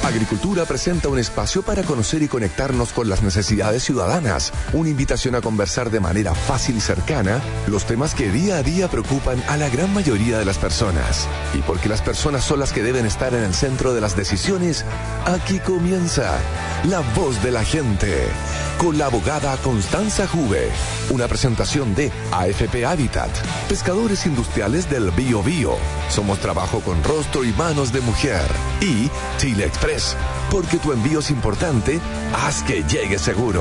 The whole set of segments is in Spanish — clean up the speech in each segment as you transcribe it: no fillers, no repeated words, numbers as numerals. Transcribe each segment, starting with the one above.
Agricultura presenta un espacio para conocer y conectarnos con las necesidades ciudadanas. Una invitación a conversar de manera fácil y cercana los temas que día a día preocupan a la gran mayoría de las personas. Y porque las personas son las que deben estar en el centro de las decisiones, aquí comienza La Voz de la Gente, con la abogada Constanza Juve. Una presentación de AFP Habitat, pescadores industriales del Biobío. Somos trabajo con rostro y manos de mujer. Y Chile Express, porque tu envío es importante, haz que llegue seguro.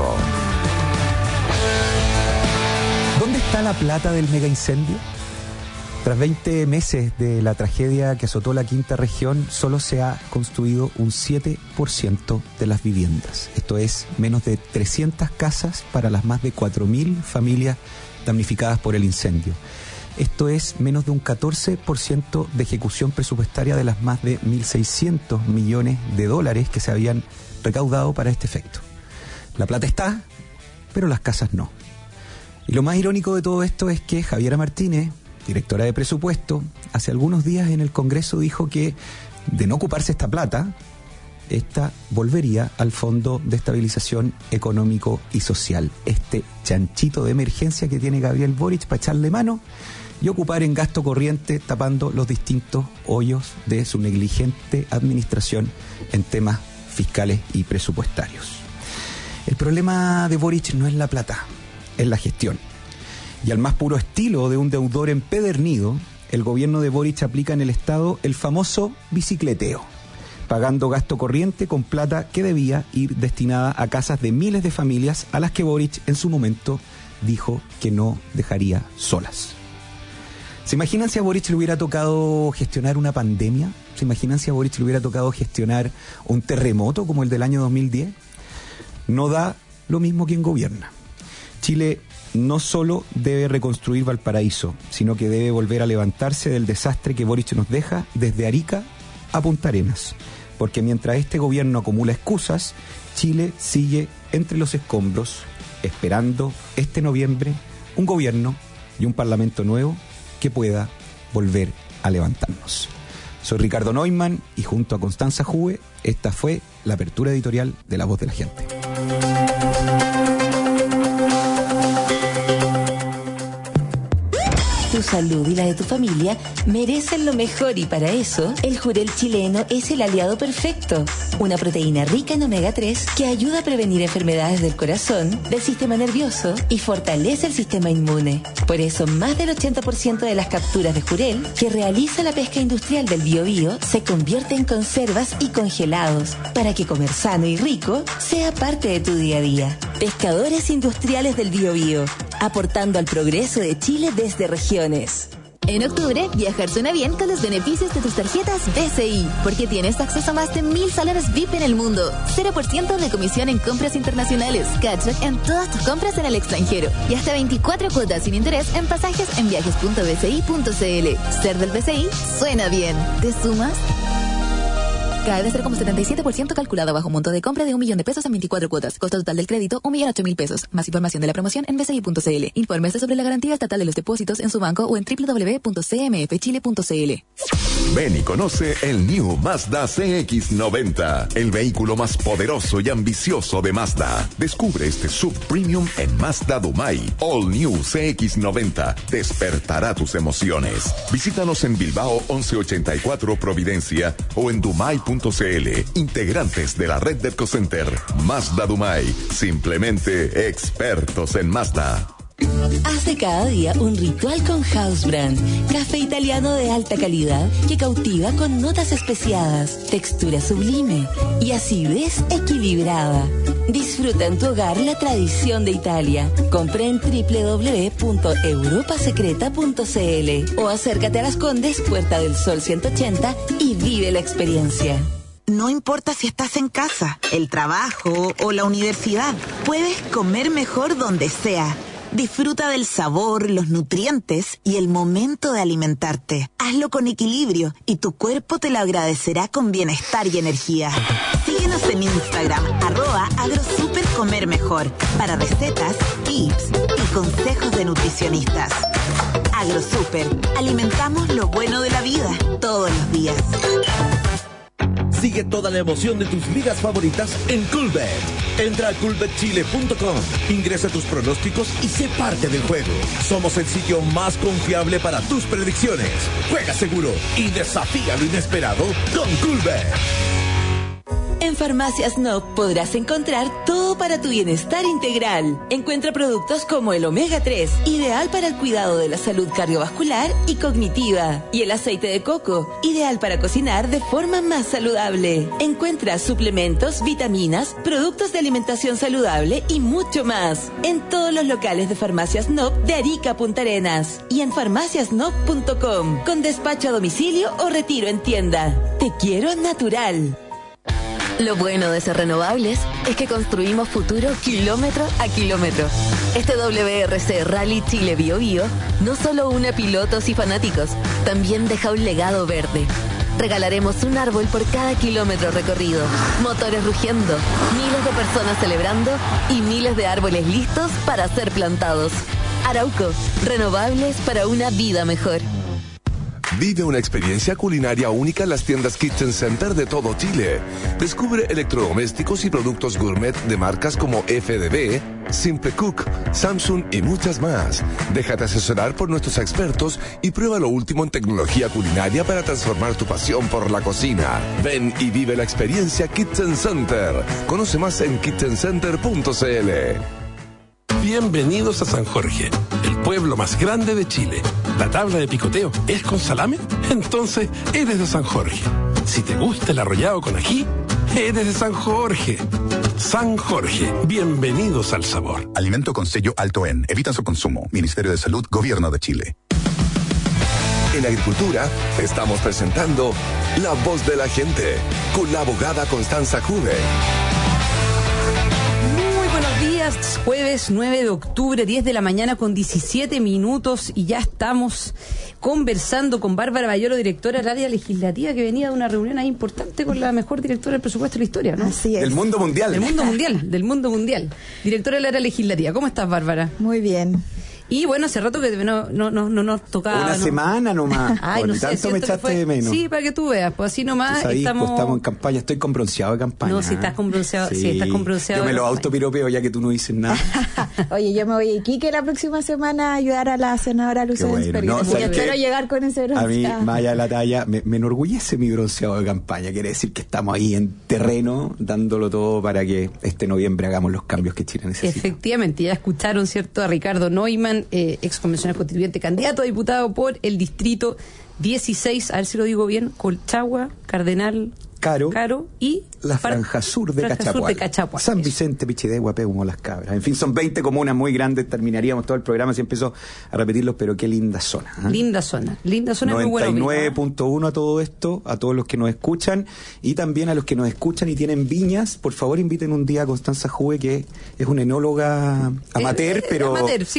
¿Dónde está la plata del mega incendio? Tras 20 meses de la tragedia que azotó la quinta región, solo se ha construido un 7% de las viviendas. Esto es menos de 300 casas para las más de 4.000 familias damnificadas por el incendio. Esto es menos de un 14% de ejecución presupuestaria de las más de 1.600 millones de dólares que se habían recaudado para este efecto. La plata está, pero las casas no. Y lo más irónico de todo esto es que Javiera Martínez, directora de presupuesto, hace algunos días en el Congreso dijo que de no ocuparse esta plata, esta volvería al Fondo de Estabilización Económico y Social, este chanchito de emergencia que tiene Gabriel Boric para echarle mano y ocupar en gasto corriente tapando los distintos hoyos de su negligente administración en temas fiscales y presupuestarios. El problema de Boric no es la plata, es la gestión. Y al más puro estilo de un deudor empedernido, el gobierno de Boric aplica en el Estado el famoso bicicleteo, pagando gasto corriente con plata que debía ir destinada a casas de miles de familias a las que Boric en su momento dijo que no dejaría solas. ¿Se imaginan si a Boric le hubiera tocado gestionar una pandemia? ¿Se imaginan si a Boric le hubiera tocado gestionar un terremoto como el del año 2010? No da lo mismo quien gobierna. Chile no solo debe reconstruir Valparaíso, sino que debe volver a levantarse del desastre que Boric nos deja desde Arica a Punta Arenas. Porque mientras este gobierno acumula excusas, Chile sigue entre los escombros, esperando este noviembre un gobierno y un parlamento nuevo que pueda volver a levantarnos. Soy Ricardo Neumann y junto a Constanza Juve, esta fue la apertura editorial de La Voz de la Gente. Tu salud y la de tu familia merecen lo mejor y para eso, el Jurel chileno es el aliado perfecto. Una proteína rica en omega 3 que ayuda a prevenir enfermedades del corazón, del sistema nervioso y fortalece el sistema inmune. Por eso, más del 80% de las capturas de Jurel que realiza la pesca industrial del Biobío se convierte en conservas y congelados para que comer sano y rico sea parte de tu día a día. Pescadores industriales del Biobío, aportando al progreso de Chile desde regiones. En octubre, viajar suena bien con los beneficios de tus tarjetas BCI, porque tienes acceso a más de 1.000 salones VIP en el mundo, 0% de comisión en compras internacionales, cashback en todas tus compras en el extranjero y hasta 24 cuotas sin interés en pasajes en viajes.bci.cl. Ser del BCI suena bien. ¿Te sumas? CAE de 0,77% calculado bajo monto de compra de 1 millón de pesos en 24 cuotas. Costo total del crédito, 1.008.000 pesos. Más información de la promoción en bci.cl. Infórmese sobre la garantía estatal de los depósitos en su banco o en www.cmfchile.cl. Ven y conoce el New Mazda CX-90, el vehículo más poderoso y ambicioso de Mazda. Descubre este sub-premium en Mazda Dumay. All New CX-90 despertará tus emociones. Visítanos en Bilbao 1184 Providencia o en dumay.cl. Integrantes de la red de EcoCenter. Mazda Dumay, simplemente expertos en Mazda. Hace cada día un ritual con House Brand, café italiano de alta calidad que cautiva con notas especiadas, textura sublime y acidez equilibrada. Disfruta en tu hogar la tradición de Italia. Compra en www.europasecreta.cl o acércate a Las Condes, Puerta del Sol 180 y vive la experiencia. No importa si estás en casa, el trabajo o la universidad, puedes comer mejor donde sea. Disfruta del sabor, los nutrientes y el momento de alimentarte. Hazlo con equilibrio y tu cuerpo te lo agradecerá con bienestar y energía. Síguenos en Instagram, @agrosupercomermejor, para recetas, tips y consejos de nutricionistas. AgroSuper, alimentamos lo bueno de la vida todos los días. Sigue toda la emoción de tus ligas favoritas en Coolbet. Entra a coolbetchile.com, ingresa tus pronósticos y sé parte del juego. Somos el sitio más confiable para tus predicciones. Juega seguro y desafía lo inesperado con Coolbet. En Farmacias NOC podrás encontrar todo para tu bienestar integral. Encuentra productos como el Omega 3, ideal para el cuidado de la salud cardiovascular y cognitiva. Y el aceite de coco, ideal para cocinar de forma más saludable. Encuentra suplementos, vitaminas, productos de alimentación saludable y mucho más. En todos los locales de Farmacias NOC de Arica a Punta Arenas. Y en farmaciasnoc.com, con despacho a domicilio o retiro en tienda. Te quiero natural. Lo bueno de ser renovables es que construimos futuro kilómetro a kilómetro. Este WRC Rally Chile Bio Bio no solo une pilotos y fanáticos, también deja un legado verde. Regalaremos un árbol por cada kilómetro recorrido, motores rugiendo, miles de personas celebrando y miles de árboles listos para ser plantados. Arauco, renovables para una vida mejor. Vive una experiencia culinaria única en las tiendas Kitchen Center de todo Chile. Descubre electrodomésticos y productos gourmet de marcas como FDB, Simple Cook, Samsung y muchas más. Déjate asesorar por nuestros expertos y prueba lo último en tecnología culinaria para transformar tu pasión por la cocina. Ven y vive la experiencia Kitchen Center. Conoce más en kitchencenter.cl. Bienvenidos a San Jorge, el pueblo más grande de Chile. ¿La tabla de picoteo es con salame? Entonces eres de San Jorge. Si te gusta el arrollado con ají, eres de San Jorge. San Jorge, bienvenidos al sabor. Alimento con sello alto en. Evita su consumo. Ministerio de Salud, Gobierno de Chile. En Agricultura estamos presentando La Voz de la Gente con la abogada Constanza Juve. Jueves 9 de octubre, 10 de la mañana con 17 minutos y ya estamos conversando con Bárbara Bayolo, directora del área legislativa, que venía de una reunión ahí importante con la mejor directora del presupuesto de la historia, ¿no? Así es. Del mundo mundial. Del mundo mundial. Directora del área legislativa. ¿Cómo estás, Bárbara? Muy bien. Y bueno, hace rato que no nos tocaba. Una semana nomás. Ay, no sé, tanto me echaste de menos. Sí, para que tú veas, pues así nomás Pues ahí, estamos. Pues estamos en campaña, estoy con bronceado de campaña. No, si estás con bronceado, sí, estás con bronceado. Yo me de lo campaña. autopiropeo ya que tú no dices nada. Oye, yo me voy a Iquique la próxima semana a ayudar a la senadora Lucía bueno. Esperi. No, Y ¿sabes espero qué? llegar con ese A mí, bronceado. más allá de la talla, me enorgullece mi bronceado de campaña. Quiere decir que estamos ahí en terreno, dándolo todo para que este noviembre hagamos los cambios que Chile necesita. Efectivamente, ya escucharon, ¿cierto?, a Ricardo Neumann, ex convencional constituyente, candidato a diputado por el distrito 16, a ver si lo digo bien, Colchagua, Cardenal, Caro y la franja sur de Cachapual. San Vicente, Pichidegua, Peumo, Las Cabras. En fin, son 20 comunas muy grandes. Terminaríamos todo el programa si empezó a repetirlos, pero qué linda zona. ¿Eh? Linda zona, muy buena. 99.1 a todo esto, a todos los que nos escuchan y también a los que nos escuchan y tienen viñas. Por favor, inviten un día a Constanza Juve, que es una enóloga amateur, pero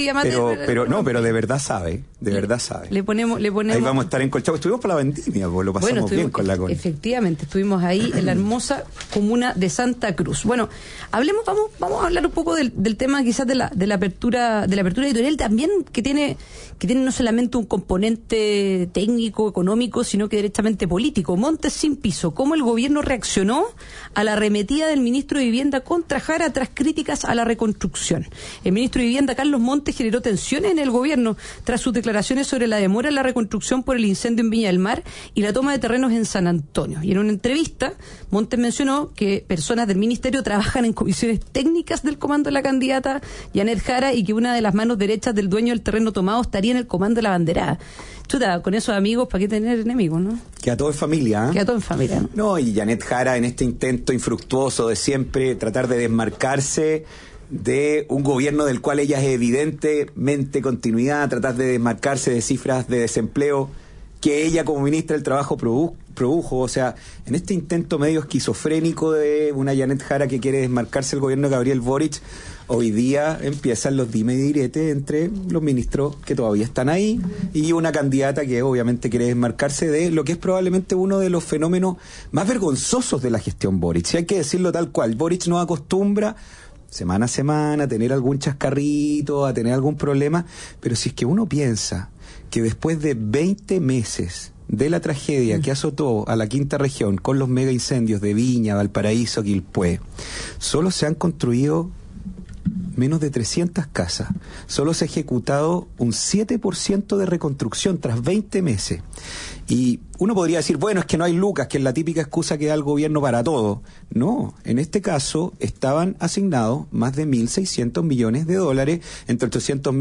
de verdad sabe. Le ponemos. Ahí vamos a estar en Colchagua. Estuvimos por la vendimia, pues lo pasamos bien con la Connie. Efectivamente, estuvimos ahí en la hermosa comuna de Santa Cruz. Bueno, vamos a hablar un poco del tema quizás de la apertura editorial también, que tiene no solamente un componente técnico, económico, sino que directamente político. Montes sin piso. ¿Cómo el gobierno reaccionó a la arremetida del ministro de Vivienda contra Jara tras críticas a la reconstrucción? El ministro de Vivienda, Carlos Montes, generó tensiones en el gobierno tras sus declaraciones sobre la demora en la reconstrucción por el incendio en Viña del Mar y la toma de terrenos en San Antonio. Y en una entrevista, Montes mencionó que personas del ministerio trabajan en comisiones técnicas del comando de la candidata Janet Jara y que una de las manos derechas del dueño del terreno tomado estaría en el comando de la banderada. Chuta, con esos amigos, ¿para qué tener enemigos, no? Que a todo es familia, ¿eh? Que a todo en familia, ¿no? No, y Janet Jara en este intento infructuoso de siempre tratar de desmarcarse de un gobierno del cual ella es evidentemente continuidad, tratar de desmarcarse de cifras de desempleo que ella como ministra del Trabajo produjo, o sea, en este intento medio esquizofrénico de una Janet Jara que quiere desmarcarse del gobierno de Gabriel Boric, hoy día empiezan los dime y direte entre los ministros que todavía están ahí y una candidata que obviamente quiere desmarcarse de lo que es probablemente uno de los fenómenos más vergonzosos de la gestión Boric. Si hay que decirlo tal cual, Boric no acostumbra semana a semana a tener algún chascarrito, a tener algún problema, pero si es que uno piensa que después de 20 meses de la tragedia que azotó a la quinta región con los mega incendios de Viña, Valparaíso, Quilpué, solo se han construido menos de 300 casas. Solo se ha ejecutado un 7% de reconstrucción tras 20 meses. Y uno podría decir, bueno, es que no hay lucas, que es la típica excusa que da el gobierno para todo. No, en este caso estaban asignados más de 1.600 millones de dólares, entre 800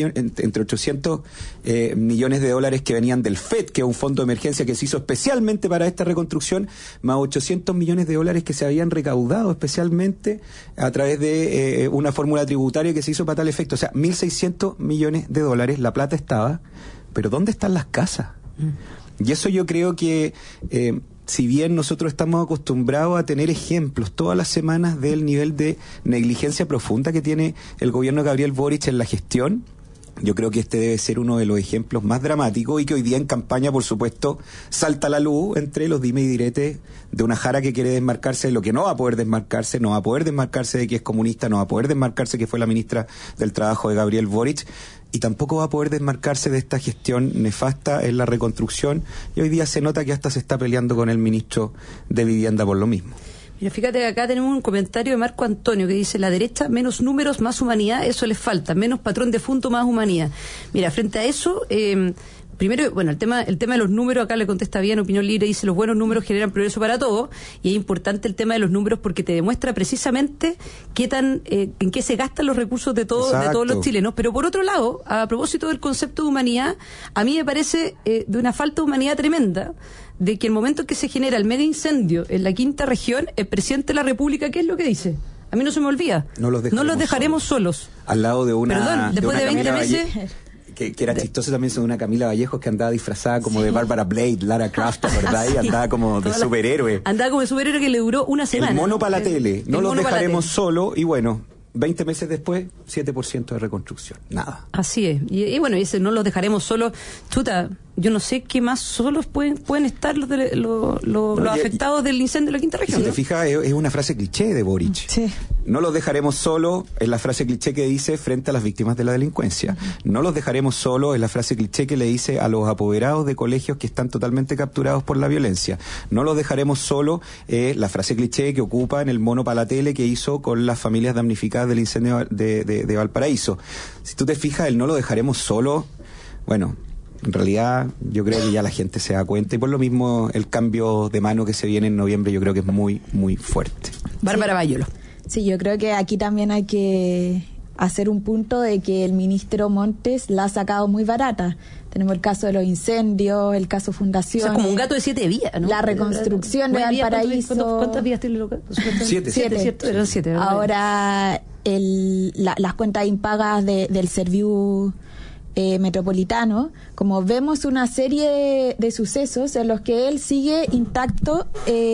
millones de dólares que venían del FED, que es un fondo de emergencia que se hizo especialmente para esta reconstrucción, más 800 millones de dólares que se habían recaudado especialmente a través de una fórmula tributaria que se hizo para tal efecto. O sea, 1.600 millones de dólares, la plata estaba, pero ¿dónde están las casas? Y eso yo creo que, si bien nosotros estamos acostumbrados a tener ejemplos todas las semanas del nivel de negligencia profunda que tiene el gobierno de Gabriel Boric en la gestión, yo creo que este debe ser uno de los ejemplos más dramáticos y que hoy día en campaña, por supuesto, salta a la luz entre los dime y diretes de una Jara que quiere desmarcarse de lo que no va a poder desmarcarse, no va a poder desmarcarse de que es comunista, no va a poder desmarcarse que fue la ministra del Trabajo de Gabriel Boric, y tampoco va a poder desmarcarse de esta gestión nefasta en la reconstrucción, y hoy día se nota que hasta se está peleando con el ministro de Vivienda por lo mismo. Mira, fíjate que acá tenemos un comentario de Marco Antonio que dice: la derecha, menos números, más humanidad, eso les falta, menos patrón defunto, más humanidad. Mira, frente a eso, primero, bueno, el tema de los números, acá le contesta bien Opinión Libre, dice: los buenos números generan progreso para todos, y es importante el tema de los números porque te demuestra precisamente en qué se gastan los recursos de todos los chilenos. Pero por otro lado, a propósito del concepto de humanidad, a mí me parece de una falta de humanidad tremenda de que el momento en que se genera el mega incendio en la quinta región, el presidente de la República, ¿qué es lo que dice? A mí no se me olvida. No los dejaremos solos. Al lado de una... Perdón, después de 20 meses... Que era chistoso también, de una Camila Vallejos que andaba disfrazada como de Barbara Blade, Lara Croft, ¿verdad? Y andaba como de superhéroe. Andaba como de superhéroe que le duró una semana. El mono para la tele. No los dejaremos solos. Y bueno, 20 meses después, 7% de reconstrucción. Nada. Así es. Y bueno, ese no los dejaremos solos. Chuta, yo no sé qué más solos pueden estar los afectados del incendio de la quinta región. Si te fijas, es una frase cliché de Boric. Sí. No los dejaremos solos es la frase cliché que dice frente a las víctimas de la delincuencia. No los dejaremos solos es la frase cliché que le dice a los apoderados de colegios que están totalmente capturados por la violencia. No los dejaremos solos es la frase cliché que ocupa en el mono para la tele que hizo con las familias damnificadas del incendio de Valparaíso. Si tú te fijas, el no lo dejaremos solo, bueno, en realidad yo creo que ya la gente se da cuenta, y por lo mismo el cambio de mano que se viene en noviembre yo creo que es muy, muy fuerte. Bárbara Bayolo. Sí, yo creo que aquí también hay que hacer un punto de que el ministro Montes la ha sacado muy barata. Tenemos el caso de los incendios, el caso Fundación. O sea, como un gato de 7 vías, ¿no? La reconstrucción de Valparaíso. ¿Cuántas vías tiene el local? 7. 7, eran 7. Ahora, las cuentas impagas del Serviu metropolitano, como vemos una serie de sucesos en los que él sigue intacto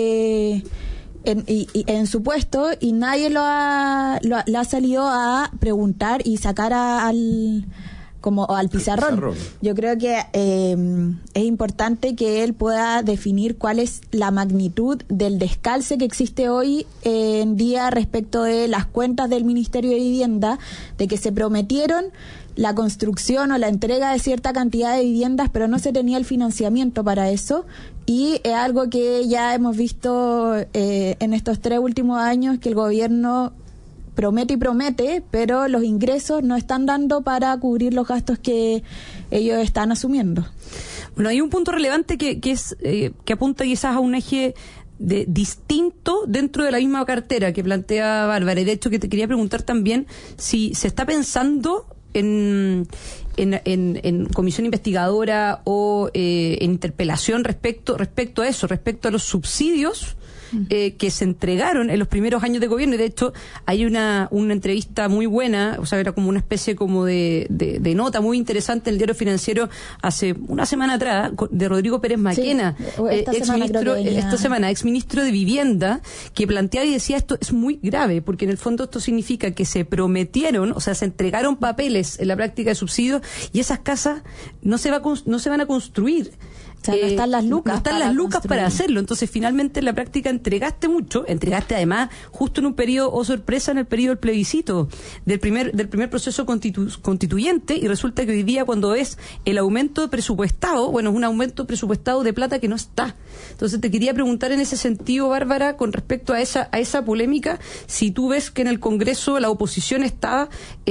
en su puesto, y nadie le ha salido a preguntar y sacar al pizarrón. Yo creo que es importante que él pueda definir cuál es la magnitud del descalce que existe hoy en día respecto de las cuentas del Ministerio de Vivienda, de que se prometieron la construcción o la entrega de cierta cantidad de viviendas, pero no se tenía el financiamiento para eso, y es algo que ya hemos visto en estos 3 últimos años, que el gobierno promete y promete, pero los ingresos no están dando para cubrir los gastos que ellos están asumiendo. Bueno, hay un punto relevante que apunta quizás a un eje distinto dentro de la misma cartera que plantea Bárbara, y de hecho que te quería preguntar también si se está pensando en comisión investigadora o en interpelación respecto a eso, respecto a los subsidios que se entregaron en los primeros años de gobierno. Y de hecho hay una entrevista muy buena, o sea, era como una especie como de nota muy interesante en el Diario Financiero hace una semana atrás, de Rodrigo Pérez Maquena, esta semana exministro de Vivienda, que planteaba y decía: esto es muy grave, porque en el fondo esto significa que se prometieron, o sea, se entregaron papeles en la práctica de subsidios, y esas casas no se van a construir. O sea, no están las lucas. No están las lucas para hacerlo. Entonces, finalmente, en la práctica entregaste mucho. Entregaste, además, justo en un periodo, oh sorpresa, en el periodo del plebiscito del primer proceso constituyente. Y resulta que hoy día, cuando ves el aumento presupuestado, bueno, es un aumento presupuestado de plata que no está. Entonces, te quería preguntar en ese sentido, Bárbara, con respecto a esa polémica, si tú ves que en el Congreso la oposición está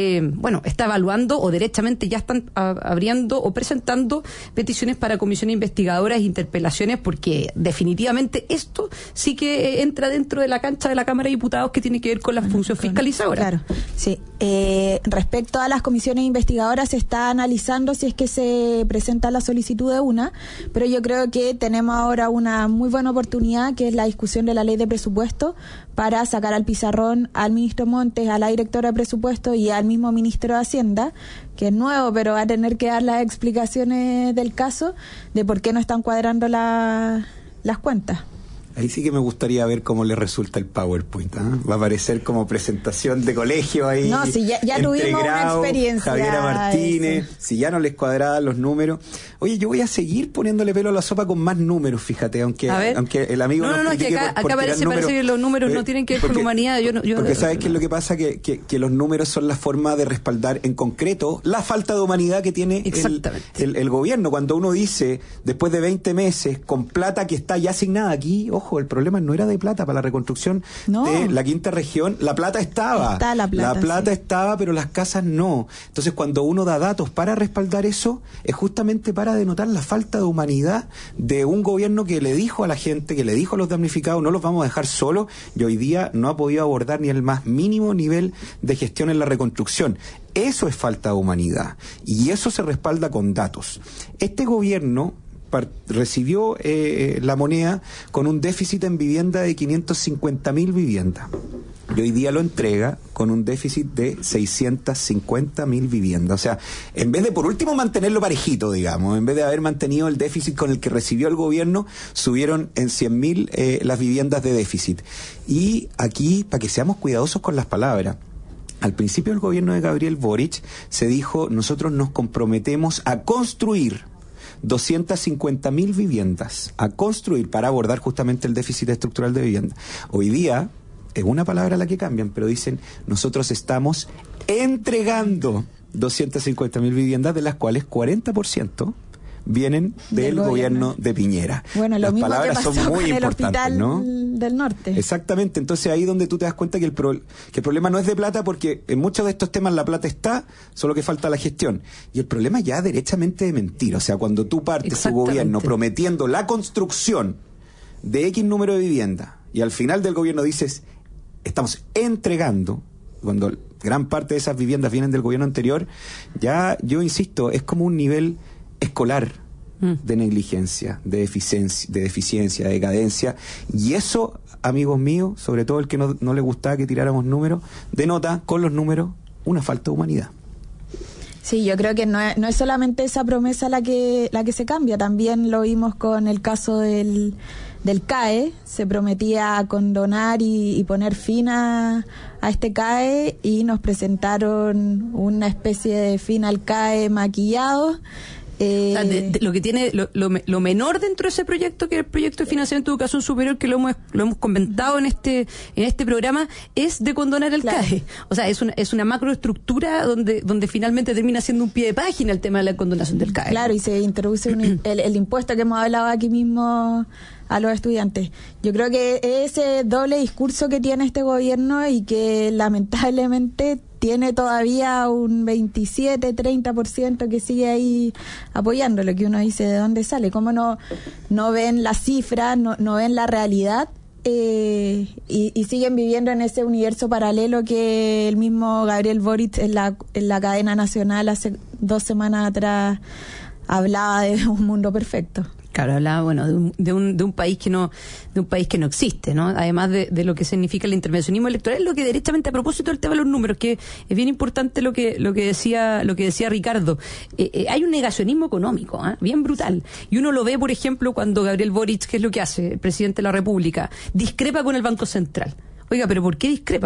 evaluando o derechamente ya están abriendo o presentando peticiones para comisiones investigadoras, interpelaciones, porque definitivamente esto sí que entra dentro de la cancha de la Cámara de Diputados, que tiene que ver con la función fiscalizadora. Claro, sí. Respecto a las comisiones investigadoras, se está analizando si es que se presenta la solicitud de una, pero yo creo que tenemos ahora una muy buena oportunidad, que es la discusión de la ley de presupuesto, para sacar al pizarrón al ministro Montes, a la directora de presupuesto y al mismo ministro de Hacienda, que es nuevo, pero va a tener que dar las explicaciones del caso de por qué no están cuadrando las cuentas. Ahí sí que me gustaría ver cómo le resulta el PowerPoint. Va a aparecer como presentación de colegio ahí. No, si ya tuvimos una experiencia. Javiera Martínez, si ya no les cuadraban los números. Oye, yo voy a seguir poniéndole pelo a la sopa con más números, fíjate, aunque el amigo no, es que acá parece que los números no tienen que ver con humanidad. Porque ¿sabes qué es lo que pasa? Que los números son la forma de respaldar en concreto la falta de humanidad que tiene el gobierno. Cuando uno dice, después de 20 meses, con plata que está ya asignada aquí, ojo, el problema no era de plata para la reconstrucción de la quinta región. La plata estaba. La plata estaba, pero las casas no. Entonces, cuando uno da datos para respaldar eso, es justamente para denotar la falta de humanidad de un gobierno que le dijo a la gente, que le dijo a los damnificados, no los vamos a dejar solos, y hoy día no ha podido abordar ni el más mínimo nivel de gestión en la reconstrucción. Eso es falta de humanidad, y eso se respalda con datos. Este gobierno recibió la moneda con un déficit en vivienda de 550.000 viviendas. Y hoy día lo entrega con un déficit de 650.000 viviendas. O sea, en vez de, por último, mantenerlo parejito, digamos, en vez de haber mantenido el déficit con el que recibió el gobierno, subieron en 100.000 las viviendas de déficit. Y aquí, para que seamos cuidadosos con las palabras, al principio del gobierno de Gabriel Boric se dijo, nosotros nos comprometemos a construir 250.000 viviendas, a construir para abordar justamente el déficit estructural de vivienda. Hoy día es una palabra la que cambian, pero dicen, nosotros estamos entregando 250.000 viviendas, de las cuales 40% vienen del gobierno de Piñera. Bueno, las mismo palabras que pasó son muy con el importantes, hospital ¿no? del norte. Exactamente, entonces ahí donde tú te das cuenta que el problema no es de plata, porque en muchos de estos temas la plata está, solo que falta la gestión. Y el problema ya derechamente de mentir, o sea, cuando tú partes tu gobierno prometiendo la construcción de X número de viviendas y al final del gobierno dices, estamos entregando, cuando gran parte de esas viviendas vienen del gobierno anterior, ya, yo insisto, es como un nivel escolar de negligencia, de deficiencia, de decadencia, y eso, amigos míos, sobre todo el que no le gustaba que tiráramos números, denota con los números una falta de humanidad. Sí, yo creo que no es solamente esa promesa la que se cambia, también lo vimos con el caso del CAE, se prometía condonar y poner fin a este CAE, y nos presentaron una especie de fin al CAE maquillado. O sea, lo que tiene lo menor dentro de ese proyecto, que es el proyecto de financiamiento de educación superior, que lo hemos comentado en este programa, es de condonar el CAE. O sea, es una macroestructura donde finalmente termina siendo un pie de página el tema de la condonación del CAE. Claro, y se introduce el impuesto que hemos hablado aquí mismo a los estudiantes. Yo creo que ese doble discurso que tiene este gobierno, y que lamentablemente tiene todavía un 27-30% que sigue ahí apoyando, lo que uno dice, ¿de dónde sale? ¿Cómo no ven las cifras, no ven la realidad? Y siguen viviendo en ese universo paralelo que el mismo Gabriel Boric en la cadena nacional hace 2 semanas atrás hablaba de un mundo perfecto. Claro, hablaba, bueno, de un país que no existe, ¿no? Además de lo que significa el intervencionismo electoral, lo que derechamente, a propósito del tema de los números, que es bien importante lo que decía Ricardo, hay un negacionismo económico, bien brutal, y uno lo ve, por ejemplo, cuando Gabriel Boric, ¿qué es lo que hace? El presidente de la República discrepa con el Banco Central. Oiga, pero ¿por qué discrepa?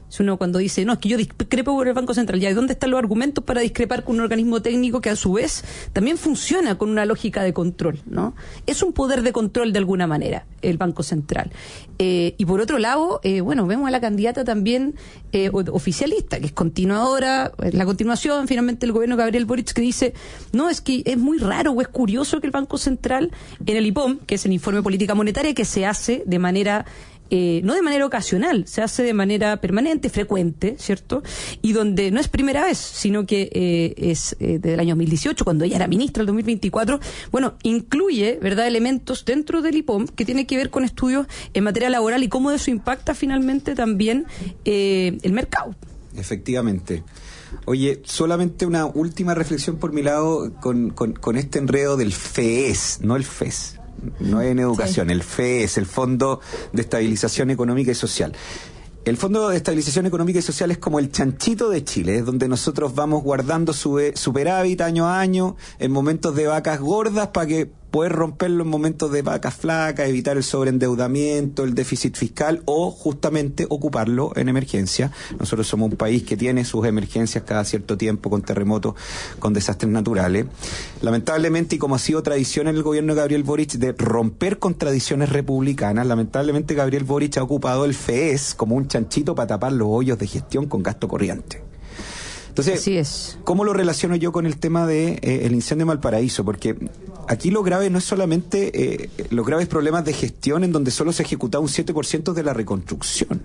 Si uno cuando dice, no, es que yo discrepo por el Banco Central, ¿y dónde están los argumentos para discrepar con un organismo técnico que a su vez también funciona con una lógica de control, ¿no? Es un poder de control de alguna manera, el Banco Central. Y por otro lado, vemos a la candidata también oficialista, que es continuadora, la continuación finalmente del gobierno de Gabriel Boric, que dice, no, es que es muy raro o es curioso que el Banco Central, en el IPOM, que es el Informe de Política Monetaria, que se hace de manera no de manera ocasional, se hace de manera permanente, frecuente, ¿cierto? Y donde no es primera vez, sino que es desde el año 2018, cuando ella era ministra, el 2024, incluye, ¿verdad?, elementos dentro del IPOM que tiene que ver con estudios en materia laboral y cómo eso impacta finalmente también el mercado. Efectivamente. Oye, solamente una última reflexión por mi lado con este enredo del FES, no el FES. No en educación, sí. El FES, el Fondo de Estabilización Económica y Social. El Fondo de Estabilización Económica y Social es como el chanchito de Chile, es donde nosotros vamos guardando superávit año a año en momentos de vacas gordas para que poder romperlo en momentos de vacas flacas, evitar el sobreendeudamiento, el déficit fiscal o justamente ocuparlo en emergencia. Nosotros somos un país que tiene sus emergencias cada cierto tiempo con terremotos, con desastres naturales. Lamentablemente, y como ha sido tradición en el gobierno de Gabriel Boric de romper con tradiciones republicanas, lamentablemente Gabriel Boric ha ocupado el FES como un chanchito para tapar los hoyos de gestión con gasto corriente. Entonces, así es. ¿Cómo lo relaciono yo con el tema de el incendio de Valparaíso? Porque aquí lo grave no es solamente los graves problemas de gestión en donde solo se ha ejecutado un 7% de la reconstrucción.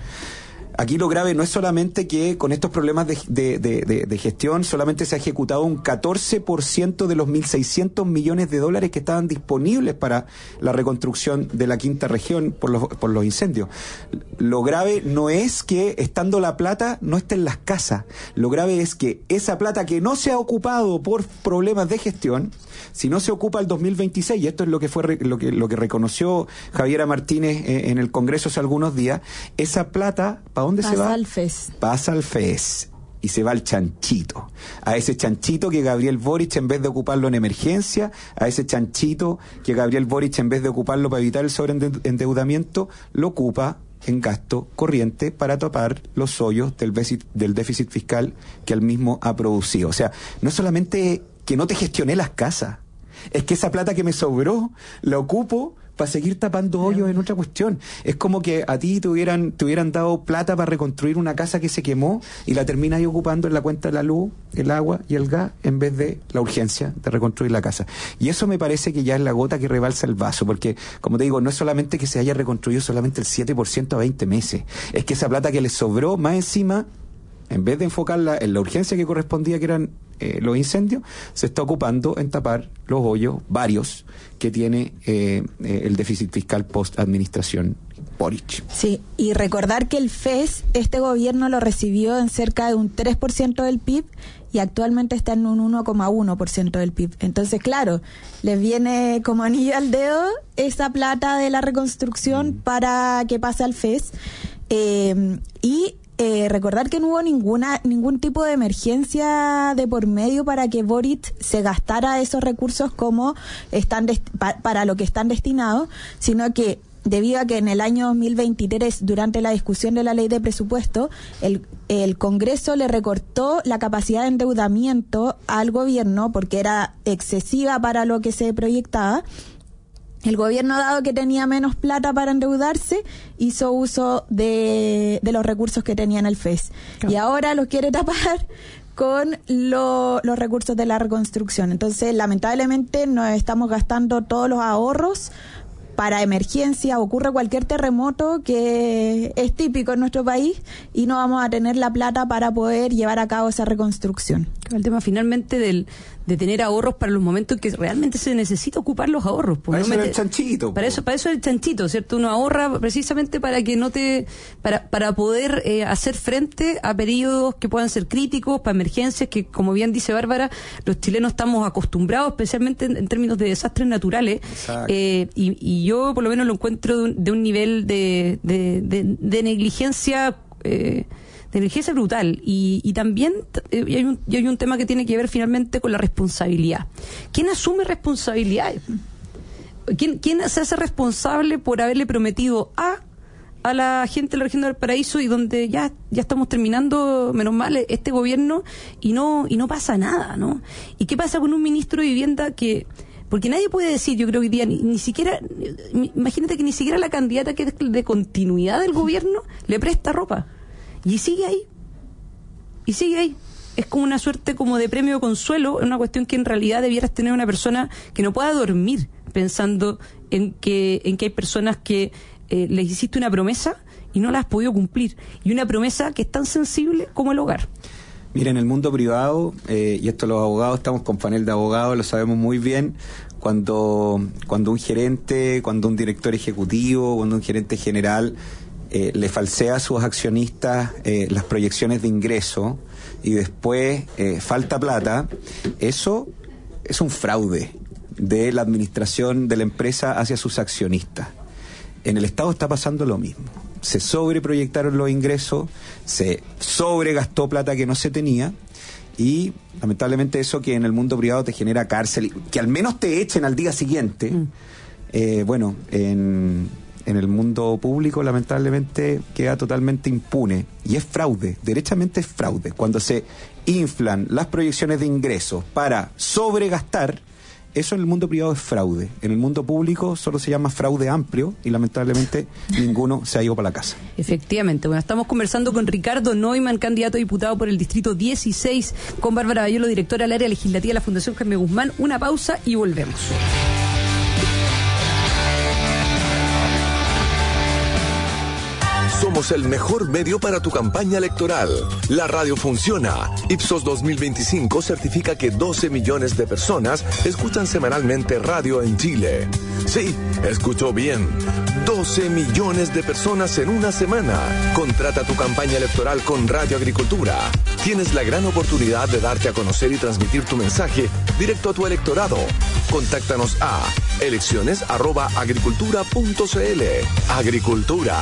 Aquí lo grave no es solamente que con estos problemas de gestión solamente se ha ejecutado un 14% de los 1.600 millones de dólares que estaban disponibles para la reconstrucción de la quinta región por los incendios. Lo grave no es que estando la plata no esté en las casas. Lo grave es que esa plata que no se ha ocupado por problemas de gestión, si no se ocupa el 2026, y esto es lo que fue lo que reconoció Javiera Martínez en el Congreso hace algunos días, esa plata, ¿para dónde se va? Pasa al FES. Pasa al FES. Y se va al chanchito. A ese chanchito que Gabriel Boric, en vez de ocuparlo en emergencia, a ese chanchito que Gabriel Boric, en vez de ocuparlo para evitar el sobreendeudamiento, lo ocupa en gasto corriente para tapar los hoyos del déficit fiscal que él mismo ha producido. O sea, no es solamente que no te gestioné las casas, es que esa plata que me sobró la ocupo para seguir tapando hoyos en otra cuestión. Es como que a ti te hubieran dado plata para reconstruir una casa que se quemó y la terminas ahí ocupando en la cuenta de la luz, el agua y el gas en vez de la urgencia de reconstruir la casa. Y eso me parece que ya es la gota que rebalsa el vaso, porque, como te digo, no es solamente que se haya reconstruido solamente el 7% a 20 meses, es que esa plata que les sobró, más encima, en vez de enfocarla en la urgencia que correspondía, que eran los incendios, se está ocupando en tapar los hoyos, varios, que tiene el déficit fiscal post-administración Boric. Sí, y recordar que el FES, este gobierno lo recibió en cerca de un 3% del PIB y actualmente está en un 1,1% del PIB. Entonces, claro, les viene como anillo al dedo esa plata de la reconstrucción para que pase al FES. Recordar que no hubo ningún tipo de emergencia de por medio para que Boric se gastara esos recursos como están para lo que están destinados, sino que debido a que en el año 2023, durante la discusión de la ley de presupuesto, el Congreso le recortó la capacidad de endeudamiento al gobierno porque era excesiva para lo que se proyectaba. El gobierno, dado que tenía menos plata para endeudarse, hizo uso de los recursos que tenía en el FES. Claro. Y ahora los quiere tapar con los recursos de la reconstrucción. Entonces, lamentablemente, nos estamos gastando todos los ahorros para emergencia. Ocurre cualquier terremoto que es típico en nuestro país y no vamos a tener la plata para poder llevar a cabo esa reconstrucción. El tema finalmente de tener ahorros para los momentos en que realmente se necesita ocupar los ahorros. Para eso es el chanchito. Para eso es el chanchito, ¿cierto? Uno ahorra precisamente para que para poder hacer frente a periodos que puedan ser críticos, para emergencias que, como bien dice Bárbara, los chilenos estamos acostumbrados, especialmente en términos de desastres naturales. Y yo por lo menos lo encuentro de un nivel de negligencia brutal y también hay un tema que tiene que ver finalmente con la responsabilidad. ¿Quién asume responsabilidades? ¿Quién se hace responsable por haberle prometido A a la gente de la región del Valparaíso y donde ya estamos terminando, menos mal, este gobierno y no pasa nada, ¿no? ¿Y qué pasa con un ministro de Vivienda que... Porque nadie puede decir, yo creo que hoy día, ni siquiera, imagínate que ni siquiera la candidata que es de continuidad del gobierno le presta ropa. Y sigue ahí. Es como una suerte como de premio de consuelo, una cuestión que en realidad debieras tener una persona que no pueda dormir pensando en que hay personas que les hiciste una promesa y no la has podido cumplir. Y una promesa que es tan sensible como el hogar. Mira, en el mundo privado, y esto los abogados, estamos con panel de abogados, lo sabemos muy bien, cuando un gerente, cuando un director ejecutivo, cuando un gerente general le falsea a sus accionistas las proyecciones de ingreso y después falta plata, eso es un fraude de la administración de la empresa hacia sus accionistas. En el Estado está pasando lo mismo. Se sobreproyectaron los ingresos, se sobregastó plata que no se tenía y lamentablemente eso que en el mundo privado te genera cárcel, que al menos te echen al día siguiente, bueno, en el mundo público lamentablemente queda totalmente impune y es fraude, derechamente es fraude. Cuando se inflan las proyecciones de ingresos para sobregastar, eso en el mundo privado es fraude. En el mundo público solo se llama fraude amplio y lamentablemente ninguno se ha ido para la casa. Efectivamente. Bueno, estamos conversando con Ricardo Neumann, candidato a diputado por el Distrito 16, con Bárbara Bayolo, directora del área legislativa de la Fundación Jaime Guzmán. Una pausa y volvemos. Somos el mejor medio para tu campaña electoral. La radio funciona. Ipsos 2025 certifica que 12 millones de personas escuchan semanalmente radio en Chile. Sí, escuchó bien. 12 millones de personas en una semana. Contrata tu campaña electoral con Radio Agricultura. Tienes la gran oportunidad de darte a conocer y transmitir tu mensaje directo a tu electorado. Contáctanos a elecciones@agricultura.cl. Agricultura.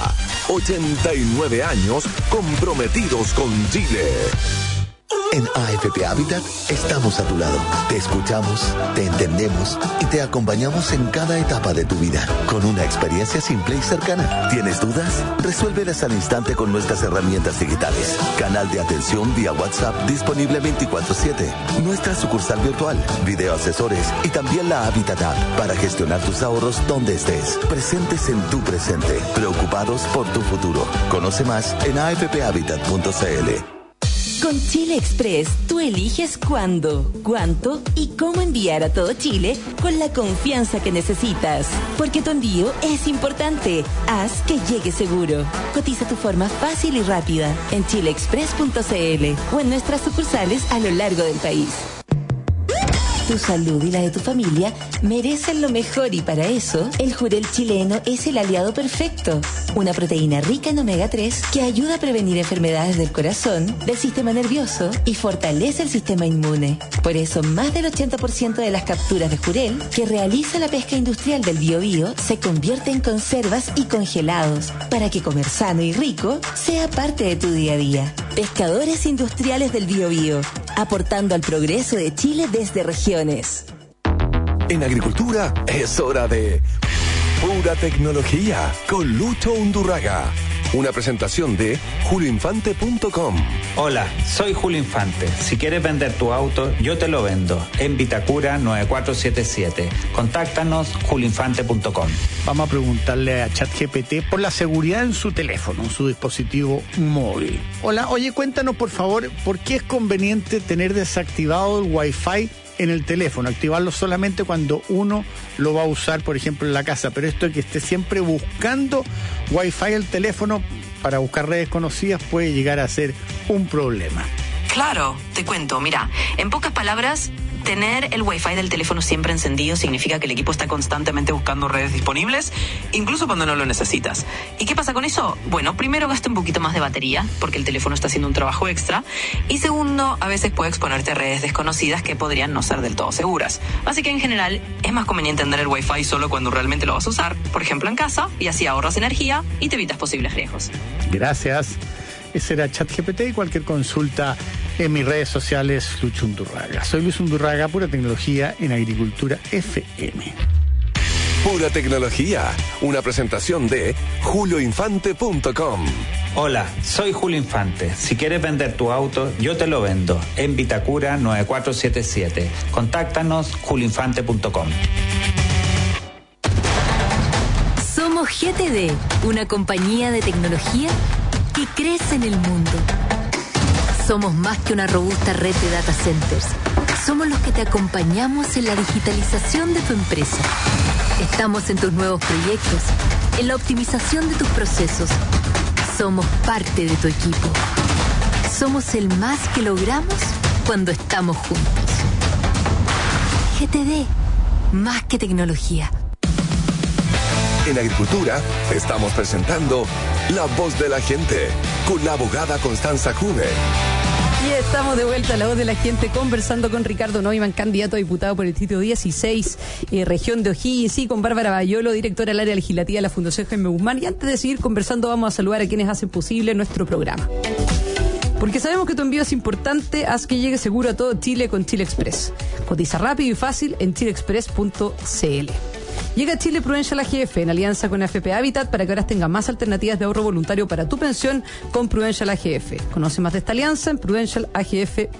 89 años comprometidos con Chile. En AFP Habitat estamos a tu lado. Te escuchamos, te entendemos y te acompañamos en cada etapa de tu vida con una experiencia simple y cercana. ¿Tienes dudas? Resuélvelas al instante con nuestras herramientas digitales. Canal de atención vía WhatsApp disponible 24/7. Nuestra sucursal virtual, video asesores y también la Habitat App para gestionar tus ahorros donde estés. Presentes en tu presente, preocupados por tu futuro. Conoce más en afphabitat.cl. Con Chile Express, tú eliges cuándo, cuánto y cómo enviar a todo Chile con la confianza que necesitas. Porque tu envío es importante. Haz que llegue seguro. Cotiza tu forma fácil y rápida en chileexpress.cl o en nuestras sucursales a lo largo del país. Tu salud y la de tu familia merecen lo mejor y para eso, el Jurel chileno es el aliado perfecto. Una proteína rica en omega 3 que ayuda a prevenir enfermedades del corazón, del sistema nervioso y fortalece el sistema inmune. Por eso, más del 80% de las capturas de Jurel que realiza la pesca industrial del Biobío se convierte en conservas y congelados para que comer sano y rico sea parte de tu día a día. Pescadores Industriales del Biobío, aportando al progreso de Chile desde regiones. En agricultura es hora de pura tecnología con Lucho Undurraga. Una presentación de julioinfante.com. Hola, soy Julio Infante. Si quieres vender tu auto, yo te lo vendo. En Vitacura 9477. Contáctanos julioinfante.com. Vamos a preguntarle a ChatGPT por la seguridad en su teléfono, en su dispositivo móvil. Hola, oye, cuéntanos por favor, ¿por qué es conveniente tener desactivado el Wi-Fi en el teléfono? Activarlo solamente cuando uno lo va a usar, por ejemplo, en la casa. Pero esto de que esté siempre buscando Wi-Fi el teléfono para buscar redes conocidas puede llegar a ser un problema. Claro, te cuento, mira, en pocas palabras, tener el Wi-Fi del teléfono siempre encendido significa que el equipo está constantemente buscando redes disponibles, incluso cuando no lo necesitas. ¿Y qué pasa con eso? Bueno, primero gasta un poquito más de batería, porque el teléfono está haciendo un trabajo extra, y segundo, a veces puede exponerte a redes desconocidas que podrían no ser del todo seguras. Así que en general, es más conveniente tener el Wi-Fi solo cuando realmente lo vas a usar, por ejemplo en casa, y así ahorras energía y te evitas posibles riesgos. Gracias. Ese era ChatGPT y cualquier consulta en mis redes sociales, Lucho Undurraga. Soy Luis Undurraga, pura tecnología en Agricultura FM. Pura tecnología. Una presentación de julioinfante.com. Hola, soy Julio Infante. Si quieres vender tu auto, yo te lo vendo. En Vitacura 9477. Contáctanos julioinfante.com. Somos GTD, una compañía de tecnología que crece en el mundo. Somos más que una robusta red de data centers. Somos los que te acompañamos en la digitalización de tu empresa. Estamos en tus nuevos proyectos, en la optimización de tus procesos. Somos parte de tu equipo. Somos el más que logramos cuando estamos juntos. GTD, más que tecnología. En Agricultura estamos presentando La Voz de la Gente con la abogada Constanza Juve. Y estamos de vuelta a La Voz de la Gente conversando con Ricardo Neumann, candidato a diputado por el distrito 16, región de O'Higgins, y con Bárbara Bayolo, directora del área legislativa de la Fundación Jaime Guzmán. Y antes de seguir conversando, vamos a saludar a quienes hacen posible nuestro programa. Porque sabemos que tu envío es importante, haz que llegue seguro a todo Chile con Chile Express. Cotiza rápido y fácil en chileexpress.cl. Llega a Chile Prudential AGF en alianza con AFP Habitat para que ahora tengas más alternativas de ahorro voluntario para tu pensión con Prudential AGF. Conoce más de esta alianza en prudentialagf.cl.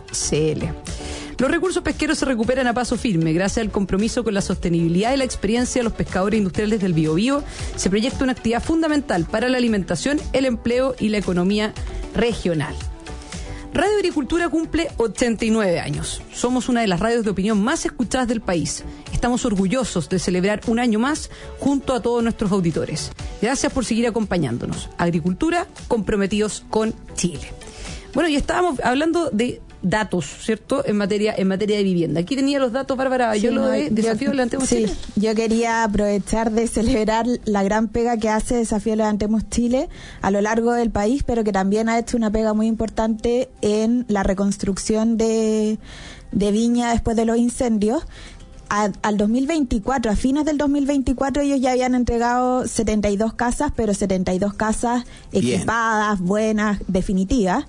Los recursos pesqueros se recuperan a paso firme. Gracias al compromiso con la sostenibilidad y la experiencia de los pescadores industriales del Biobío, se proyecta una actividad fundamental para la alimentación, el empleo y la economía regional. Radio Agricultura cumple 89 años. Somos una de las radios de opinión más escuchadas del país. Estamos orgullosos de celebrar un año más junto a todos nuestros auditores. Gracias por seguir acompañándonos. Agricultura, comprometidos con Chile. Bueno, y estábamos hablando de datos, ¿cierto? En materia de vivienda. Aquí tenía los datos, Bárbara, yo lo de Desafío Levantemos Chile. Sí, yo quería aprovechar de celebrar la gran pega que hace Desafío Levantemos Chile a lo largo del país, pero que también ha hecho una pega muy importante en la reconstrucción de Viña después de los incendios. Al 2024, a fines del 2024, ellos ya habían entregado 72 casas, pero 72 casas equipadas, buenas, definitivas.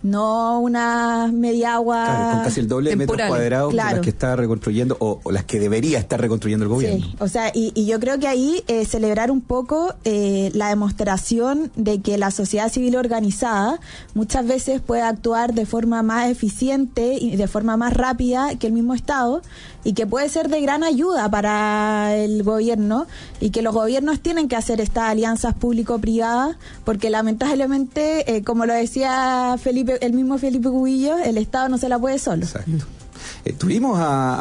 No una media agua. Claro, con casi el doble de metros cuadrados de las que está reconstruyendo o las que debería estar reconstruyendo el gobierno. Sí, o sea, y yo creo que ahí celebrar un poco la demostración de que la sociedad civil organizada muchas veces puede actuar de forma más eficiente y de forma más rápida que el mismo Estado, y que puede ser de gran ayuda para el gobierno, y que los gobiernos tienen que hacer estas alianzas público-privadas, porque lamentablemente, como lo decía el mismo Felipe Cubillo, el Estado no se la puede solo. Exacto. Tuvimos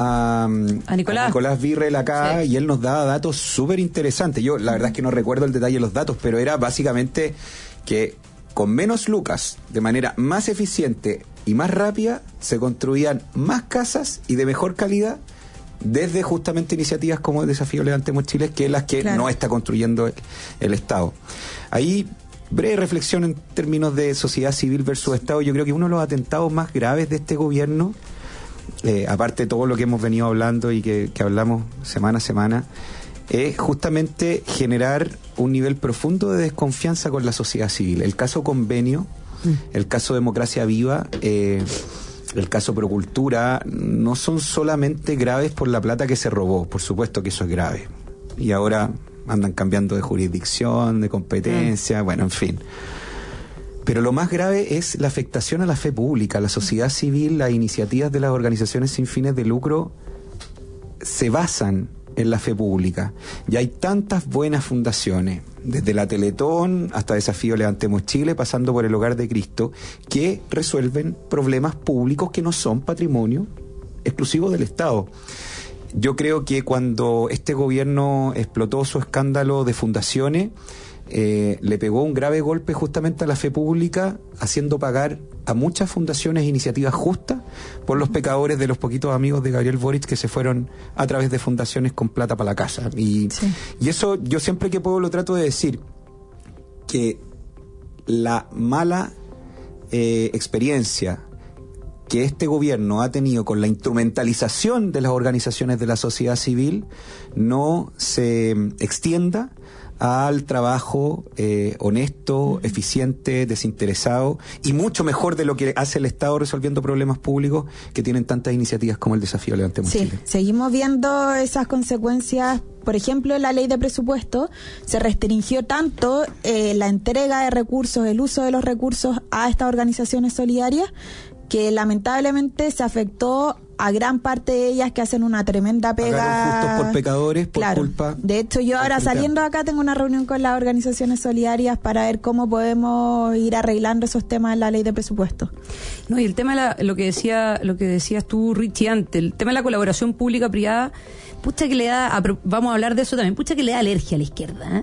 a Nicolás Virrell acá, y él nos daba datos súper interesantes. Yo la verdad es que no recuerdo el detalle de los datos, pero era básicamente que con menos lucas, de manera más eficiente y más rápida, se construían más casas y de mejor calidad desde justamente iniciativas como el Desafío Levantemos Chile, que las que no está construyendo el Estado. Ahí, breve reflexión en términos de sociedad civil versus Estado. Yo creo que uno de los atentados más graves de este gobierno, aparte de todo lo que hemos venido hablando y que hablamos semana a semana, es justamente generar un nivel profundo de desconfianza con la sociedad civil. El caso Convenio, el caso Democracia Viva, el caso Procultura, no son solamente graves por la plata que se robó, por supuesto que eso es grave. Y ahora andan cambiando de jurisdicción, de competencia, bueno, en fin. Pero lo más grave es la afectación a la fe pública. La sociedad civil, las iniciativas de las organizaciones sin fines de lucro se basan en la fe pública. Y hay tantas buenas fundaciones, desde la Teletón hasta Desafío Levantemos Chile, pasando por el Hogar de Cristo, que resuelven problemas públicos que no son patrimonio exclusivo del Estado. Yo creo que cuando este gobierno explotó su escándalo de fundaciones, le pegó un grave golpe justamente a la fe pública, haciendo pagar a muchas fundaciones e iniciativas justas por los pecadores de los poquitos amigos de Gabriel Boric que se fueron a través de fundaciones con plata para la casa. Y eso yo siempre que puedo lo trato de decir, que la mala experiencia que este gobierno ha tenido con la instrumentalización de las organizaciones de la sociedad civil no se extienda al trabajo honesto, eficiente, desinteresado y mucho mejor de lo que hace el Estado resolviendo problemas públicos que tienen tantas iniciativas como el desafío Levantemos Chile. Sí, seguimos viendo esas consecuencias. Por ejemplo, la ley de presupuesto se restringió tanto la entrega de recursos, el uso de los recursos a estas organizaciones solidarias, que lamentablemente se afectó a gran parte de ellas que hacen una tremenda pega. Pagaron justos por pecadores por culpa. De hecho, yo ahora saliendo de acá tengo una reunión con las organizaciones solidarias para ver cómo podemos ir arreglando esos temas en la ley de presupuesto. No, y el tema de lo que decías tú, Richie, antes, el tema de la colaboración pública-privada, pucha que le da, vamos a hablar de eso también, pucha que le da alergia a la izquierda.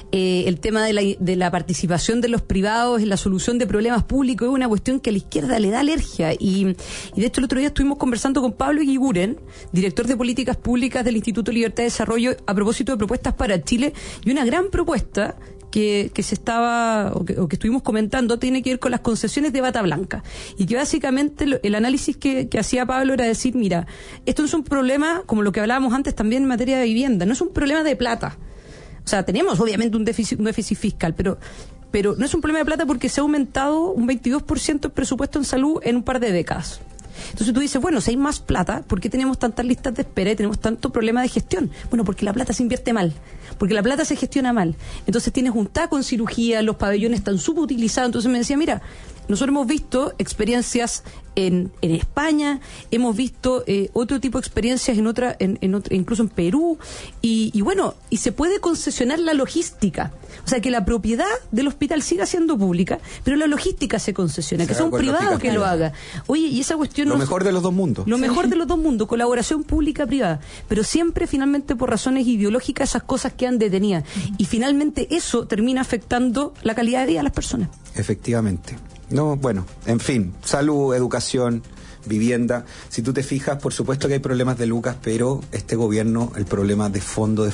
El tema de la participación de los privados en la solución de problemas públicos es una cuestión que a la izquierda le da alergia. Y de hecho el otro día estuvimos conversando con Pablo Eguiguren, director de políticas públicas del Instituto Libertad de Desarrollo, a propósito de propuestas para Chile, y una gran propuesta que se estaba o que estuvimos comentando tiene que ver con las concesiones de bata blanca, y que básicamente el análisis que hacía Pablo era decir, mira, esto no es un problema como lo que hablábamos antes también en materia de vivienda, no es un problema de plata. O sea, tenemos obviamente un déficit fiscal, pero no es un problema de plata porque se ha aumentado un 22% el presupuesto en salud en un par de décadas. Entonces tú dices, bueno, si hay más plata, ¿por qué tenemos tantas listas de espera y tenemos tanto problema de gestión? Bueno, porque la plata se invierte mal, porque la plata se gestiona mal. Entonces tienes un taco en cirugía, los pabellones están subutilizados. Entonces me decía, mira, nosotros hemos visto experiencias en España, hemos visto otro tipo de experiencias en otra, incluso en Perú, y bueno, y se puede concesionar la logística. O sea, que la propiedad del hospital siga siendo pública, pero la logística se concesiona, que sea un privado que lo haga. Oye, y esa cuestión... Lo mejor de los dos mundos. Lo mejor de los dos mundos, colaboración pública-privada. Pero siempre, finalmente, por razones ideológicas, esas cosas quedan detenidas. Y finalmente eso termina afectando la calidad de vida de las personas. Efectivamente. No, bueno, en fin, salud, educación, vivienda. Si tú te fijas, por supuesto que hay problemas de lucas, pero este gobierno, el problema de fondo,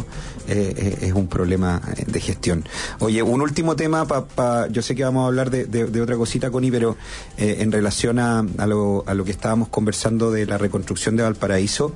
es un problema de gestión. Oye, un último tema, yo sé que vamos a hablar de otra cosita, Connie, pero en relación a lo que estábamos conversando de la reconstrucción de Valparaíso.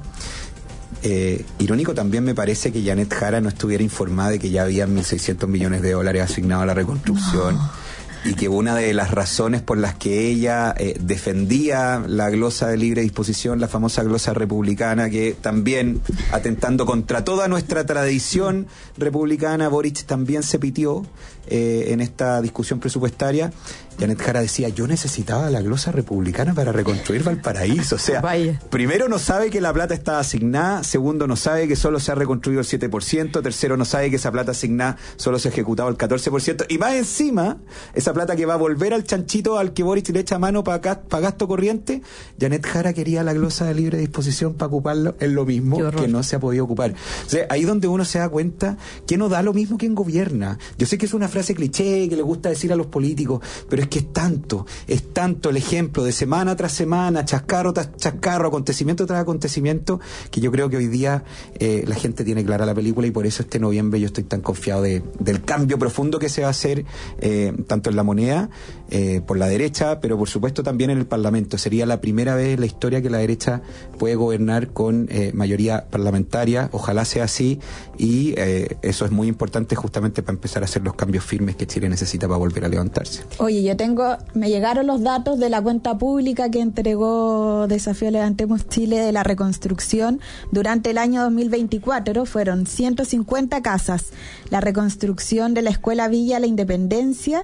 Irónico también me parece que Janet Jara no estuviera informada de que ya habían 1.600 millones de dólares asignados a la reconstrucción. No. Y que una de las razones por las que ella defendía la glosa de libre disposición, la famosa glosa republicana, que también, atentando contra toda nuestra tradición republicana, Boric también se pitió en esta discusión presupuestaria. Janet Jara decía, yo necesitaba la glosa republicana para reconstruir Valparaíso. O sea, primero no sabe que la plata estaba asignada, segundo no sabe que solo se ha reconstruido el 7%, tercero no sabe que esa plata asignada solo se ha ejecutado el 14%, y más encima, esa plata que va a volver al chanchito al que Boric le echa mano para gasto corriente, Janet Jara quería la glosa de libre disposición para ocuparlo en lo mismo que no se ha podido ocupar. O sea, ahí donde uno se da cuenta que no da lo mismo quien gobierna. Yo sé que es una frase cliché que le gusta decir a los políticos, pero es que es tanto el ejemplo de semana tras semana, chascarro tras chascarro, acontecimiento tras acontecimiento, que yo creo que hoy día la gente tiene clara la película, y por eso este noviembre yo estoy tan confiado del cambio profundo que se va a hacer, tanto en la moneda, por la derecha, pero por supuesto también en el Parlamento. Sería la primera vez en la historia que la derecha puede gobernar con mayoría parlamentaria. Ojalá sea así, y eso es muy importante justamente para empezar a hacer los cambios firmes que Chile necesita para volver a levantarse. Oye, me llegaron los datos de la cuenta pública que entregó Desafío Levantemos Chile de la reconstrucción. Durante el año 2024 fueron 150 casas, la reconstrucción de la Escuela Villa La Independencia,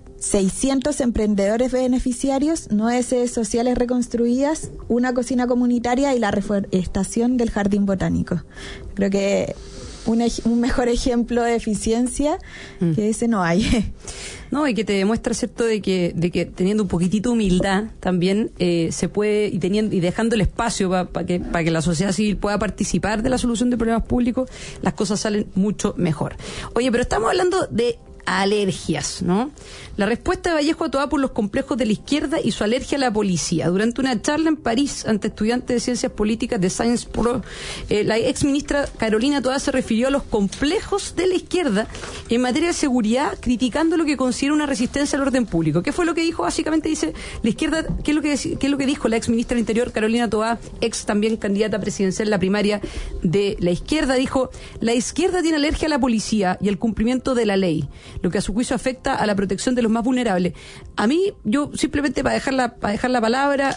600 emprendedores beneficiarios, 9 sedes sociales reconstruidas, una cocina comunitaria y la reforestación del Jardín Botánico. Creo que un mejor ejemplo de eficiencia que ese no hay. No, y que te demuestra, ¿cierto?, de que teniendo un poquitito de humildad también se puede, y dejando el espacio para que la sociedad civil pueda participar de la solución de problemas públicos, las cosas salen mucho mejor. Oye, pero estamos hablando de alergias, ¿no? La respuesta de Vallejo a Toá por los complejos de la izquierda y su alergia a la policía. Durante una charla en París ante estudiantes de Ciencias Políticas de Sciences Po, la ex ministra Carolina Toá se refirió a los complejos de la izquierda en materia de seguridad, criticando lo que considera una resistencia al orden público. ¿Qué fue lo que dijo? Básicamente dice, la izquierda, ¿qué es lo que dijo la ex ministra del Interior Carolina Toá, ex también candidata presidencial en la primaria de la izquierda? Dijo, la izquierda tiene alergia a la policía y al cumplimiento de la ley, lo que a su juicio afecta a la protección de los más vulnerables. A mí, yo simplemente para dejar la palabra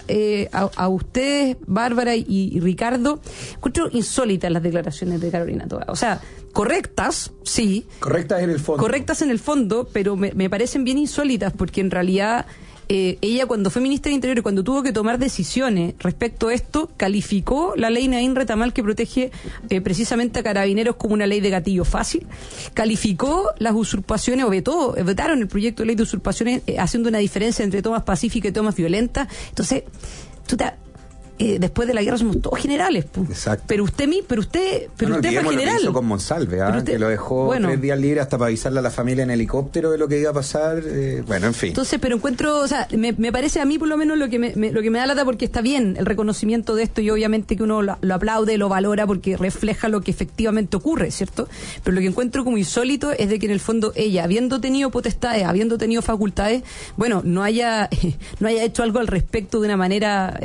a ustedes, Bárbara y Ricardo, encuentro insólitas las declaraciones de Carolina Toá. O sea, correctas, sí. Correctas en el fondo. Correctas en el fondo, pero me parecen bien insólitas porque en realidad ella cuando fue ministra de Interior y cuando tuvo que tomar decisiones respecto a esto, calificó la ley Naín Retamal que protege precisamente a carabineros como una ley de gatillo fácil, calificó las usurpaciones o vetaron el proyecto de ley de usurpaciones haciendo una diferencia entre tomas pacíficas y tomas violentas. Entonces, después de la guerra somos todos generales. Exacto. Pero usted fue general. Lo que hizo con Monsalve, que lo dejó 3 días libre hasta para avisarle a la familia en helicóptero de lo que iba a pasar. En fin. Entonces, pero encuentro, o sea, me parece a mí por lo menos lo que me da lata, porque está bien el reconocimiento de esto y obviamente que uno lo aplaude, lo valora porque refleja lo que efectivamente ocurre, ¿cierto? Pero lo que encuentro como insólito es de que en el fondo ella, habiendo tenido potestades, habiendo tenido facultades, no haya hecho algo al respecto de una manera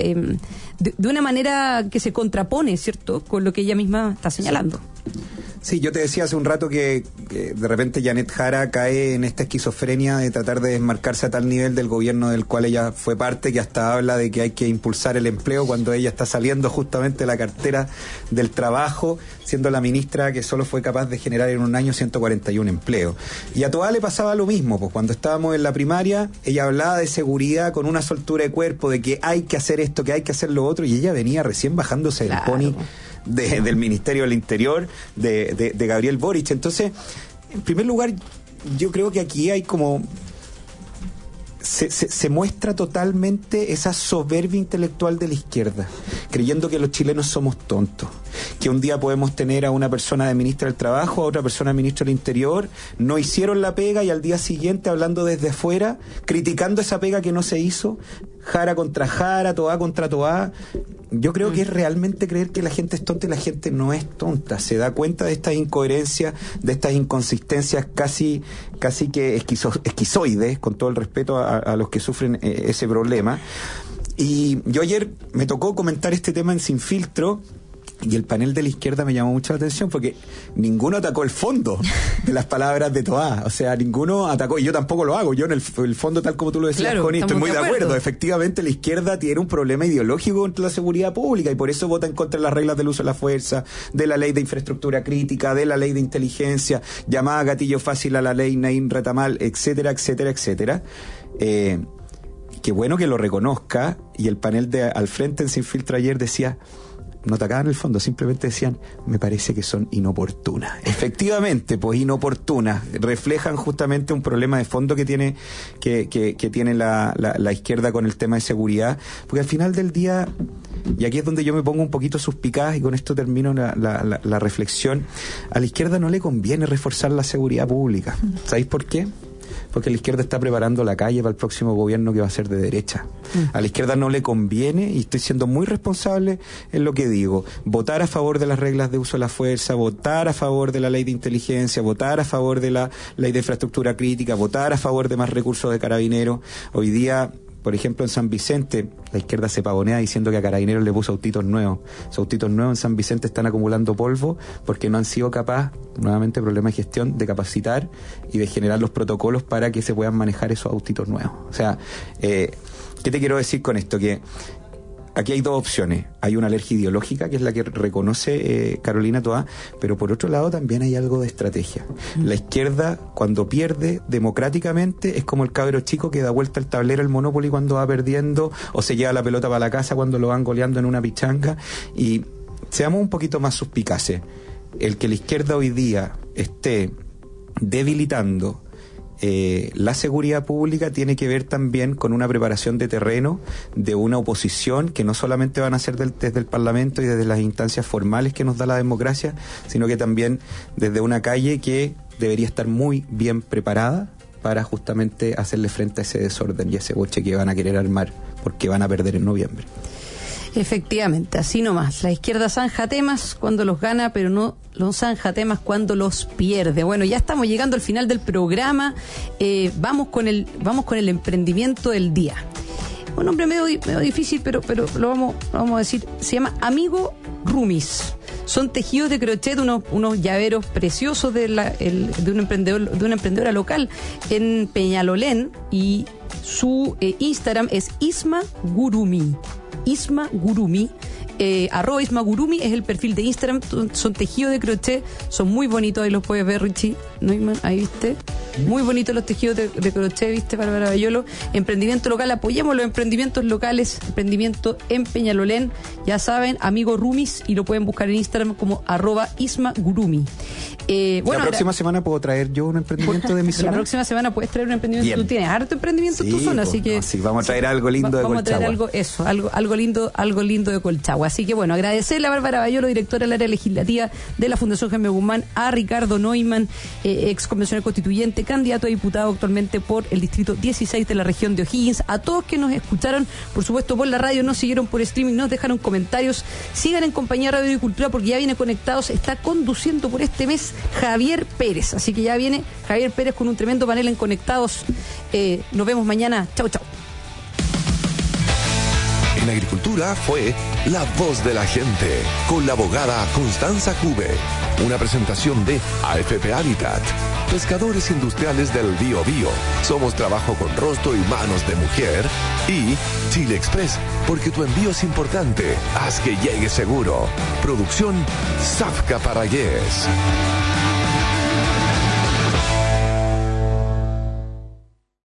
de una manera que se contrapone, ¿cierto?, con lo que ella misma está señalando. Sí, yo te decía hace un rato que de repente Janet Jara cae en esta esquizofrenia de tratar de desmarcarse a tal nivel del gobierno del cual ella fue parte, que hasta habla de que hay que impulsar el empleo cuando ella está saliendo justamente de la cartera del trabajo, siendo la ministra que solo fue capaz de generar en un año 141 empleos. Y a Toá le pasaba lo mismo, pues cuando estábamos en la primaria, ella hablaba de seguridad con una soltura de cuerpo, de que hay que hacer esto, que hay que hacer lo otro, y ella venía recién bajándose del pony del Ministerio del Interior de Gabriel Boric. Entonces, en primer lugar, yo creo que aquí hay como se muestra totalmente esa soberbia intelectual de la izquierda, creyendo que los chilenos somos tontos, que un día podemos tener a una persona de ministra del Trabajo, a otra persona de ministro del Interior, no hicieron la pega y al día siguiente hablando desde afuera, criticando esa pega que no se hizo, Jara contra Jara, Toá contra Toá. Yo creo que es realmente creer que la gente es tonta y la gente no es tonta. Se da cuenta de estas incoherencias, de estas inconsistencias casi que esquizoides, con todo el respeto a los que sufren ese problema. Y yo ayer me tocó comentar este tema en Sin Filtro, y el panel de la izquierda me llamó mucho la atención porque ninguno atacó el fondo de las palabras de Toá. O sea, ninguno atacó, y yo tampoco lo hago. Yo en el fondo, tal como tú lo decías, claro, Connie, estoy muy de acuerdo. Efectivamente, la izquierda tiene un problema ideológico contra la seguridad pública y por eso vota en contra de las reglas del uso de la fuerza, de la ley de infraestructura crítica, de la ley de inteligencia, llamada gatillo fácil a la ley Naín Retamal, etcétera, etcétera, etcétera. Qué bueno que lo reconozca, y el panel de Al Frente en Sin Filtro ayer decía, no atacaban el fondo, simplemente decían, me parece que son inoportunas. Efectivamente, pues inoportunas, reflejan justamente un problema de fondo que tiene la izquierda con el tema de seguridad, porque al final del día, y aquí es donde yo me pongo un poquito suspicaz y con esto termino la reflexión, a la izquierda no le conviene reforzar la seguridad pública. ¿Sabéis por qué? Porque la izquierda está preparando la calle para el próximo gobierno que va a ser de derecha. A la izquierda no le conviene, y estoy siendo muy responsable en lo que digo, votar a favor de las reglas de uso de la fuerza, votar a favor de la ley de inteligencia, votar a favor de la ley de infraestructura crítica, votar a favor de más recursos de carabineros. Hoy día, por ejemplo, en San Vicente, la izquierda se pavonea diciendo que a Carabineros le puso autitos nuevos. Esos autitos nuevos en San Vicente están acumulando polvo porque no han sido capaces, nuevamente problema de gestión, de capacitar y de generar los protocolos para que se puedan manejar esos autitos nuevos. O sea, ¿qué te quiero decir con esto? Que aquí hay dos opciones. Hay una alergia ideológica, que es la que reconoce Carolina Toá, pero por otro lado también hay algo de estrategia. La izquierda, cuando pierde democráticamente, es como el cabro chico que da vuelta al tablero el Monopoly cuando va perdiendo, o se lleva la pelota para la casa cuando lo van goleando en una pichanga. Y seamos un poquito más suspicaces. El que la izquierda hoy día esté debilitando la seguridad pública tiene que ver también con una preparación de terreno de una oposición que no solamente van a ser desde el Parlamento y desde las instancias formales que nos da la democracia, sino que también desde una calle que debería estar muy bien preparada para justamente hacerle frente a ese desorden y a ese boche que van a querer armar porque van a perder en noviembre. Efectivamente, así nomás. La izquierda zanja temas cuando los gana, pero no los zanja temas cuando los pierde. Bueno, ya estamos llegando al final del programa. Vamos con el emprendimiento del día. Un nombre medio difícil, pero lo vamos a decir. Se llama Amigo Roomies. Son tejidos de crochet, unos llaveros preciosos de una emprendedora local en Peñalolén, y su Instagram es Isma Gurumi. Isma Gurumi, @Isma Gurumi es el perfil de Instagram. Son tejidos de crochet, son muy bonitos, ahí los puedes ver, Richie Neumann, ahí viste, muy bonitos los tejidos de crochet, viste, Bárbara Bayolo. Emprendimiento local, apoyemos los emprendimientos locales. Emprendimiento en Peñalolén, ya saben, Amigo Rumis, y lo pueden buscar en Instagram como @Isma Gurumi. Bueno, la próxima semana puedo traer yo un emprendimiento de mi zona. La próxima semana puedes traer un emprendimiento. Bien. Tú tienes harto emprendimiento en tu zona, así que sí, vamos a traer algo lindo de Colchagua. Vamos a traer algo lindo de Colchagua. Así que bueno, agradecerle a Bárbara Bayolo, directora del área legislativa de la Fundación Jaime Guzmán, a Ricardo Neumann, ex convencional constituyente, candidato a diputado actualmente por el distrito 16 de la región de O'Higgins, a todos que nos escucharon, por supuesto por la radio, nos siguieron por streaming, nos dejaron comentarios. Sigan en compañía de Radio y Cultura porque ya viene Conectados, está conduciendo por este mes Javier Pérez, así que ya viene Javier Pérez con un tremendo panel en Conectados. Nos vemos mañana. Chau, chau. En Agricultura fue La Voz de la Gente, con la abogada Constanza Cube. Una presentación de AFP Habitat, pescadores industriales del Biobío. Somos trabajo con rostro y manos de mujer. Y Chile Express, porque tu envío es importante. Haz que llegue seguro. Producción Zafka para Yes.